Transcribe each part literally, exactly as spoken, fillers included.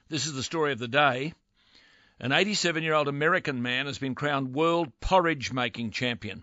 This is the story of the day. An eighty-seven-year-old American man has been crowned world porridge-making champion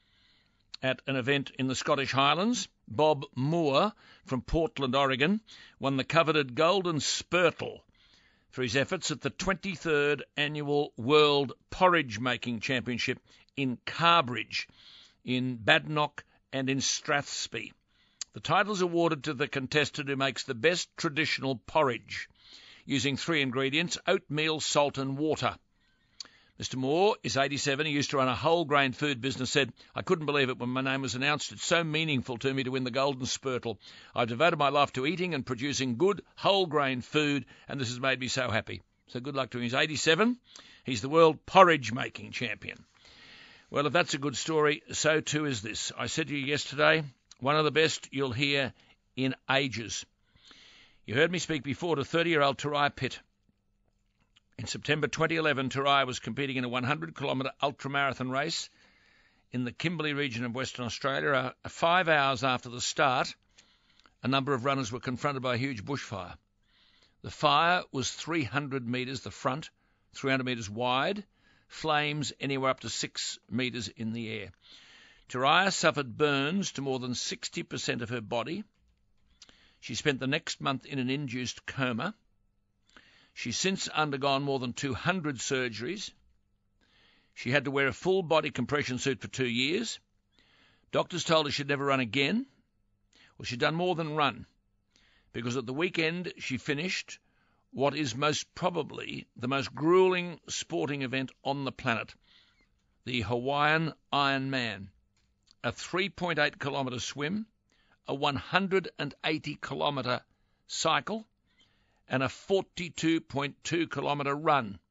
at an event in the Scottish Highlands. Bob Moore from Portland, Oregon, won the coveted Golden Spurtle for his efforts at the twenty-third Annual World Porridge-Making Championship in Carbridge, in Badenoch and in Strathspey. The title is awarded to the contestant who makes the best traditional porridge, using three ingredients: oatmeal, salt and water. Mister Moore is eighty-seven. He used to run a whole-grain food business. Said, "I couldn't believe it when my name was announced. It's so meaningful to me to win the Golden Spurtle. I've devoted my life to eating and producing good whole-grain food, and this has made me so happy." So good luck to him. He's eighty-seven. He's the world porridge-making champion. Well, if that's a good story, so too is this. I said to you yesterday, one of the best you'll hear in ages. You heard me speak before to thirty-year-old Tarai Pitt. In September twenty eleven, Tarai was competing in a one hundred kilometre ultramarathon race in the Kimberley region of Western Australia. Uh, five hours after the start, a number of runners were confronted by a huge bushfire. The fire was three hundred metres, the front, three hundred metres wide, flames anywhere up to six metres in the air. Tarai suffered burns to more than sixty percent of her body. She spent the next month in an induced coma. She's since undergone more than two hundred surgeries. She had to wear a full-body compression suit for two years. Doctors told her she'd never run again. Well, she'd done more than run, because at the weekend she finished what is most probably the most gruelling sporting event on the planet, the Hawaiian Ironman, a three point eight kilometre swim, a one hundred eighty kilometre cycle, and a forty-two point two kilometre run.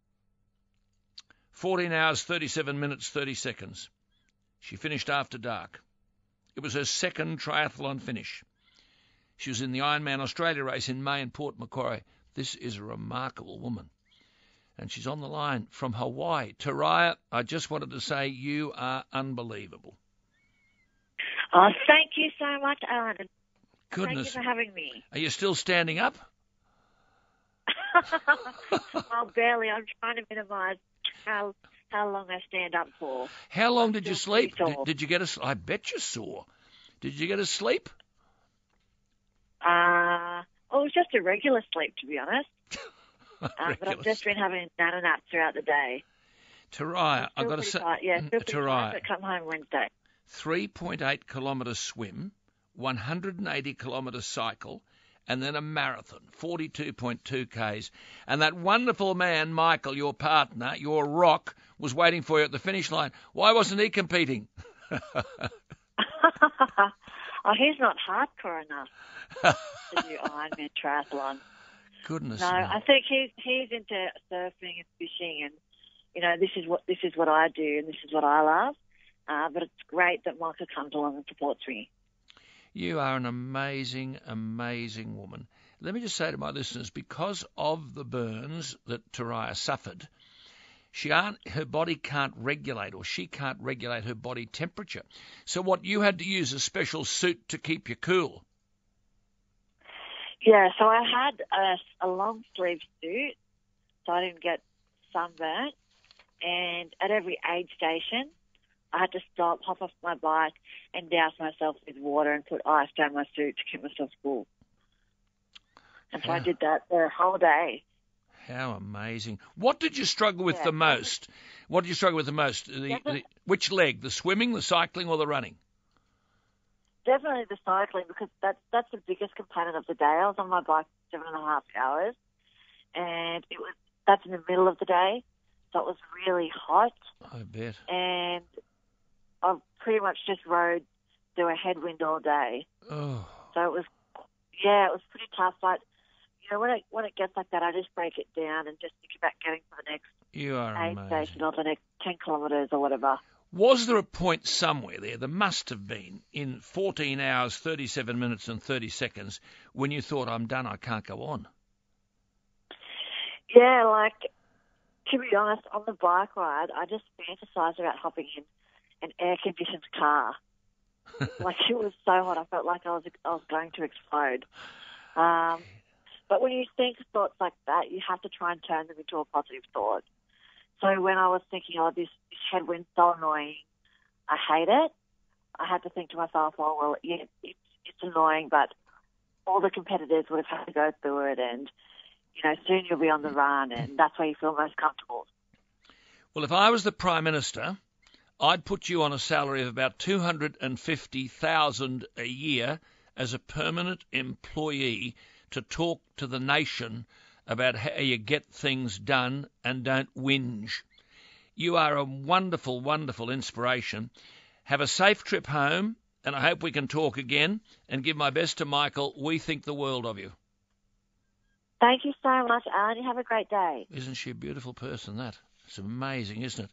fourteen hours, thirty-seven minutes, thirty seconds. She finished after dark. It was her second triathlon finish. She was in the Ironman Australia race in May in Port Macquarie. This is a remarkable woman. And she's on the line from Hawaii. Tarai, I just wanted to say you are unbelievable. Oh, thank you so much, Alan. Goodness. Thank you for having me. Are you still standing up? Oh, barely. I'm trying to minimise how how long I stand up for. How long did you sleep? Did, Did, did you get a? I bet you saw. Did you get a sleep? Uh, oh, it was just a regular sleep, to be honest. um, but I've just sleep. been having nana naps throughout the day. Tarai, I've got to say, tight. Yeah, still pretty Tarai, tight, but come home Wednesday. three point eight kilometre swim, one hundred eighty kilometre cycle, and then a marathon, forty-two point two kays. And that wonderful man, Michael, your partner, your rock, was waiting for you at the finish line. Why wasn't he competing? Oh, he's not hardcore enough to do Ironman triathlon. Goodness No, me. I think he's he's into surfing and fishing, and you know this is what this is what I do, and this is what I love. Uh, but it's great that Micah comes along and supports me. You are an amazing, amazing woman. Let me just say to my listeners, because of the burns that Tarai suffered, she aren't, her body can't regulate, or she can't regulate her body temperature. So what, you had to use a special suit to keep you cool? Yeah, so I had a, a long sleeve suit, so I didn't get sunburnt. And at every aid station, I had to stop, hop off my bike, and douse myself with water and put ice down my suit to keep myself cool. And so How, I did that for a whole day. How amazing. What did you struggle with Yeah. the most? What did you struggle with the most? The, Definitely- the, which leg? The swimming, the cycling, or the running? Definitely the cycling, because that's that's the biggest component of the day. I was on my bike for seven and a half hours, and it was that's in the middle of the day, so it was really hot, I bet. and I pretty much just rode through a headwind all day. Oh, So it was, yeah, it was pretty tough. But you know, when it when it gets like that, I just break it down and just think about getting to the next you are aid amazing. station or the next ten kilometres or whatever. Was there a point somewhere there, there must have been, in fourteen hours, thirty-seven minutes and thirty seconds, when you thought, I'm done, I can't go on? Yeah, like, to be honest, on the bike ride, I just fantasised about hopping in an air-conditioned car. Like, it was so hot, I felt like I was I was going to explode. Um, But when you think thoughts like that, you have to try and turn them into a positive thought. So when I was thinking, oh, this, this headwind's so annoying, I hate it, I had to think to myself, oh, well, yeah, it's, it's annoying, but all the competitors would have had to go through it, and, you know, soon you'll be on the run, and that's where you feel most comfortable. Well, if I was the Prime Minister, I'd put you on a salary of about two hundred fifty thousand dollars a year as a permanent employee to talk to the nation about how you get things done and don't whinge. You are a wonderful, wonderful inspiration. Have a safe trip home, and I hope we can talk again, and give my best to Michael. We think the world of you. Thank you so much, Alan. You have a great day. Isn't she a beautiful person, that? It's amazing, isn't it?